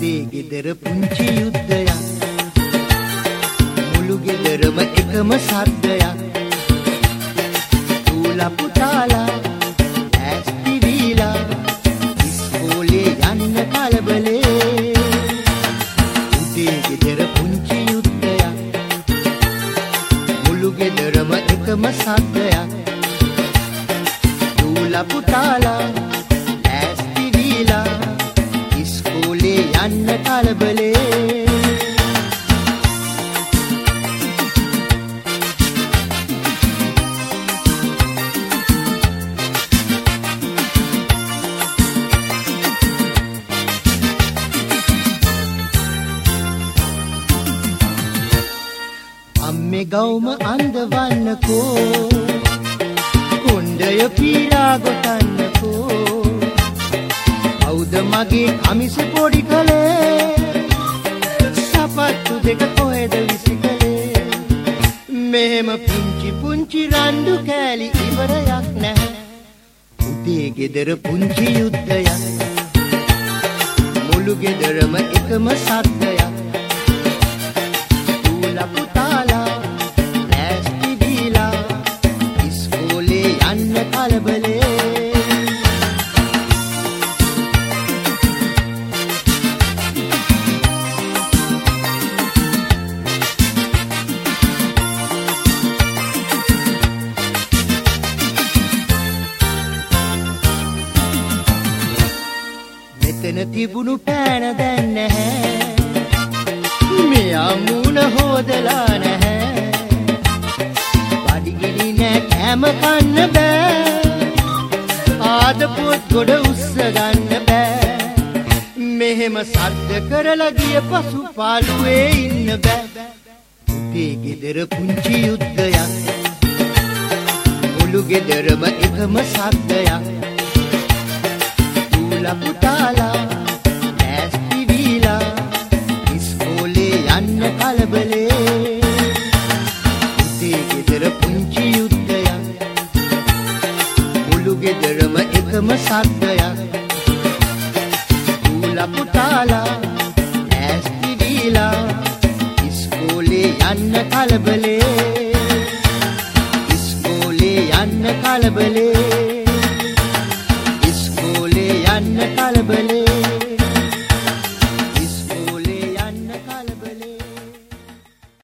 උදේ ගෙදර පුංචි යුද්ධයක් මුළු ගෙදරම එකම සද්දයක් දූලා පුතාලා ඇස්ති වීලා ඉස්කෝලේ යන්න කලබලේ උදේ ගෙදර පුංචි යුද්ධයක් මුළු ගෙදරම එකම සද්දයක් දූලා පුතාලා ඇස්ති වීලා ඉස්කෝලේ යන්න කලබලේ අම්මේ ගවුම අඳවන්නකෝ කොණ්ඩය පීරා ගොතන්නකෝ කවුද මගේ කමිස පොඩි කලේ සපත්තු දෙක කොහෙද විසිකලේ මෙහෙම පුංචි පුංචි රණ්ඩු කෑලි ඉවරයක් නැහැ උදේ ගෙදර පුංචි යුද්ධයක් මුළු ගෙදරම එකම සද්දයක් දූලා පුතාලා ඇස්ති දීලා ඉස්කෝලේ යන්න කලබලේ මෙතන තිබුණු පෑන දැන් නැහැ මෙයා මූණ හොදලා නැහැ බඩගිනි නෑ කෑම කන්න බෑ ආදපොත් ගොඩ උස්ස ගන්න බෑ මෙහෙම සද්ද කරලා ගිය පසු පාළුවේ ඉන්න බෑ උදේ ගෙදර පුංචි යුද්ධයක් මුළු ගෙදරම එකම සද්දයක් දූලා පුතාලා ඇස්ති වීලා ඉස්කෝලේ යන්න කලබලේ උදේ ගෙදර පුංචි යුද්ධයක් මුළු ගෙදරම එකම සද්දයක් දූලා පුතාලා ඇස්ති වීලා ඉස්කෝලේ යන්න කලබලේ